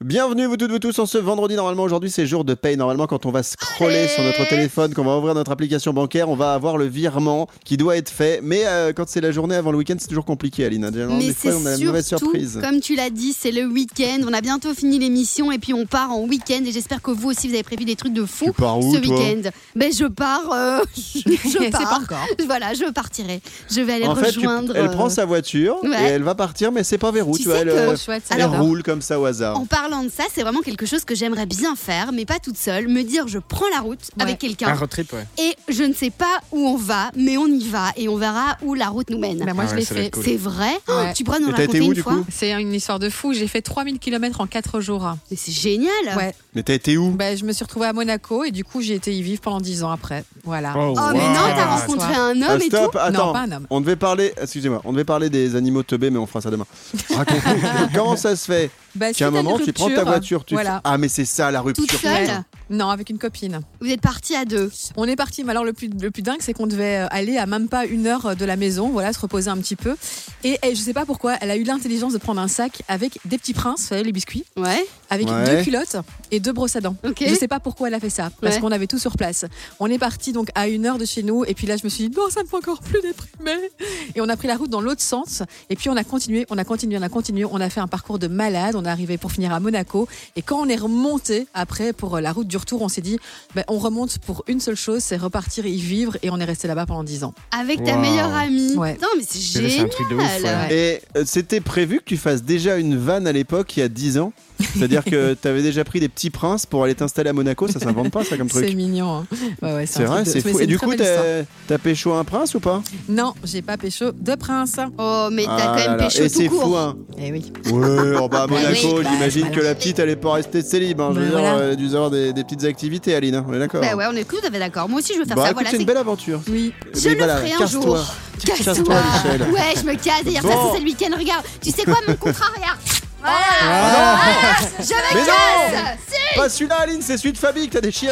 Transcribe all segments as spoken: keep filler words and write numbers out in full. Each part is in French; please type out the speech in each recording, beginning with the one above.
Bienvenue vous toutes, vous tous en ce vendredi. Normalement aujourd'hui c'est jour de paye. Normalement quand on va scroller Allez. sur notre téléphone, qu'on va ouvrir notre application bancaire, on va avoir le virement qui doit être fait. Mais euh, quand c'est la journée avant le week-end, c'est toujours compliqué, Aline. Mais des fois c'est on a une mauvaise surtout, surprise. comme tu l'as dit, c'est le week-end. On a bientôt fini l'émission et puis on part en week-end. Et j'espère que vous aussi vous avez prévu des trucs de fou Tu pars où, ce toi week-end. Ben je pars, euh, je, je pars. C'est pas encore. Voilà, je partirai. Je vais aller En fait, tu- rejoindre. elle euh, prend sa voiture ouais. et elle va partir, mais c'est pas vers où. Tu Tu vois, sais elle, que- euh, Trop chouette, ça elle j'adore. roule comme ça au hasard. En parlant de ça, c'est vraiment quelque chose que j'aimerais bien faire, mais pas toute seule. Me dire, je prends la route Ouais. avec quelqu'un Un road trip, ouais. et je ne sais pas où on va, mais on y va et on verra où la route nous mène. Bah, moi, Ah je ouais, l'ai ça va fait. être cool. C'est vrai. Ouais. Oh, tu pourrais nous Et t'as raconter été où, une du fois coup C'est une histoire de fou. J'ai fait trois mille kilomètres en quatre jours. Mais c'est génial. Ouais. Mais t'as été où? Bah, je me suis retrouvée à Monaco et du coup, j'ai été y vivre pendant dix ans après. Voilà. Oh, wow. mais non, t'as wow. rencontré un Ah, homme et tout. stop, attends. Non, pas un homme. On devait parler, excusez-moi, on devait parler des animaux teubés, mais on fera ça demain. Raconte-nous, comment ça se fait Bah, qu'à un suite à une moment tu prends ta rupture, voiture, tu Voilà. ah mais c'est ça la rupture. Toute seule. Non, avec une copine. Vous êtes partis à deux. On est parti, mais alors le plus, le plus dingue, c'est qu'on devait euh, aller à même pas une heure de la maison, voilà, se reposer un petit peu. Et, et je sais pas pourquoi, elle a eu l'intelligence de prendre un sac avec des petits princes, vous savez, les biscuits, Ouais. avec Ouais. deux culottes et deux brosses à dents. Ok. Je sais pas pourquoi elle a fait ça, parce Ouais. qu'on avait tout sur place. On est parti donc à une heure de chez nous, et puis là je me suis dit non, ça me fait encore plus déprimer. Et on a pris la route dans l'autre sens, et puis on a continué, on a continué, on a continué, on a fait un parcours de malade, on est arrivé pour finir à Monaco, et quand on est remonté après pour la route du retour, on s'est dit ben, on remonte pour une seule chose, c'est repartir et y vivre, et on est resté là-bas pendant dix ans. Avec ta Wow. meilleure amie. Ouais. Non, mais c'est C'est c'est génial. un truc de ouf. ouais. Et euh, c'était prévu que tu fasses déjà une vanne à l'époque il y a dix ans. C'est-à-dire que tu avais déjà pris des petits princes pour aller t'installer à Monaco, ça s'invente pas ça comme C'est truc. mignon. Hein. Ouais, ouais, C'est un vrai, truc de- c'est mais fou. Et une du très coup, belle histoire. t'as t'as pécho un prince ou pas? Non, j'ai pas pécho de prince. Oh, mais t'as Ah quand là même là. pécho Et tout c'est court. fou, hein. Eh oui. Ouais, oh bah à Bah Monaco, oui, j'imagine bah, que la petite, elle est pas restée célib. Hein. Je veux Bah, dire, voilà. elle a dû avoir des, des petites activités, Aline. hein. On est d'accord. Bah ouais, on est tout à fait d'accord. Moi aussi, je veux faire Bon, ça. écoute, Voilà, c'est une c'est- belle aventure. Oui. Je Mais le voilà, ferai un casse-toi. jour. Casse-toi, Casse-toi. Michel. Ouais, je me casse. D'ailleurs, ça, Bon. c'est le week-end. Regarde, tu sais quoi, mon contrat, regarde. Voilà. Ah Voilà. Je me Mais non. casse. Si. Pas celui-là, Aline, c'est celui de Fabi que t'as déchiré.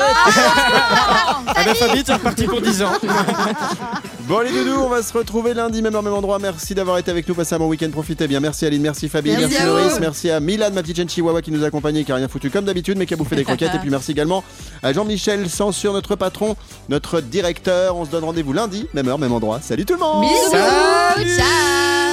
Ah, Ah bah Fabi, t'es reparti pour dix ans. Bon, les doudous, on va se retrouver lundi, même heure, même endroit. Merci d'avoir été avec nous. Passez un bon week-end. Profitez bien. Merci Aline, merci Fabi, Merci merci, à Loris, vous. merci à Milan, ma petite jeune chihuahua qui nous a accompagnés, qui a rien foutu comme d'habitude, mais qui a bouffé des croquettes. Et puis merci également à Jean-Michel Censure, notre patron, notre directeur. On se donne rendez-vous lundi, même heure, même endroit. Salut tout le monde. Bisous. Salut. Ciao.